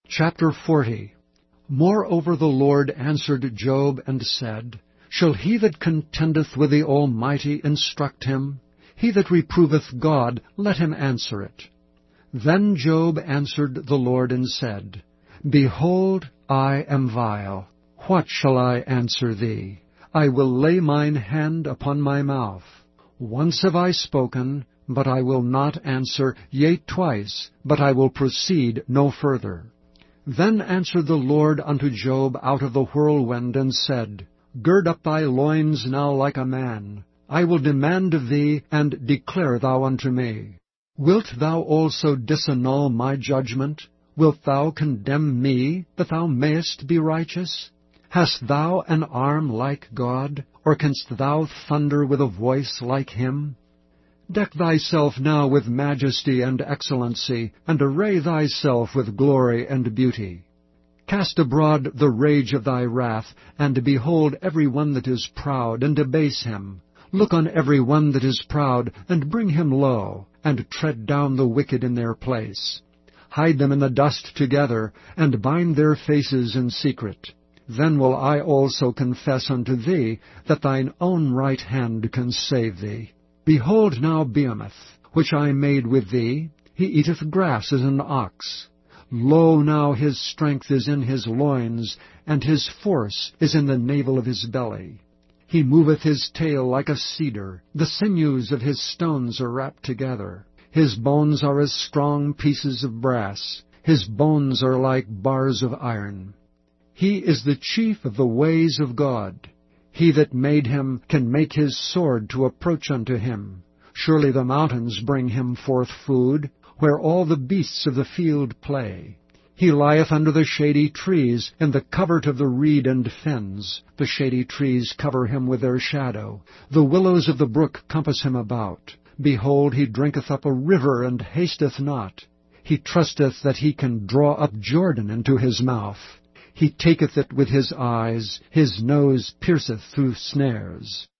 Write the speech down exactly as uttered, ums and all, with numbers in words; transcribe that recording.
Chapter forty. Moreover the Lord answered Job and said, Shall he that contendeth with the Almighty instruct him? He that reproveth God, let him answer it. Then Job answered the Lord and said, Behold, I am vile. What shall I answer thee? I will lay mine hand upon my mouth. Once have I spoken, but I will not answer, yea, twice, but I will proceed no further. Then answered the Lord unto Job out of the whirlwind, and said, Gird up thy loins now like a man. I will demand of thee, and declare thou unto me. Wilt thou also disannul my judgment? Wilt thou condemn me, that thou mayest be righteous? Hast thou an arm like God, or canst thou thunder with a voice like him? Deck thyself now with majesty and excellency, and array thyself with glory and beauty. Cast abroad the rage of thy wrath, and behold every one that is proud, and abase him. Look on every one that is proud, and bring him low, and tread down the wicked in their place. Hide them in the dust together, and bind their faces in secret. Then will I also confess unto thee, that thine own right hand can save thee. Behold now Behemoth, which I made with thee, he eateth grass as an ox. Lo now his strength is in his loins, and his force is in the navel of his belly. He moveth his tail like a cedar, the sinews of his stones are wrapped together. His bones are as strong pieces of brass, his bones are like bars of iron. He is the chief of the ways of God. He that made him can make his sword to approach unto him. Surely the mountains bring him forth food, where all the beasts of the field play. He lieth under the shady trees, in the covert of the reed and fens. The shady trees cover him with their shadow. The willows of the brook compass him about. Behold, he drinketh up a river, and hasteth not. He trusteth that he can draw up Jordan into his mouth. He taketh it with his eyes, his nose pierceth through snares.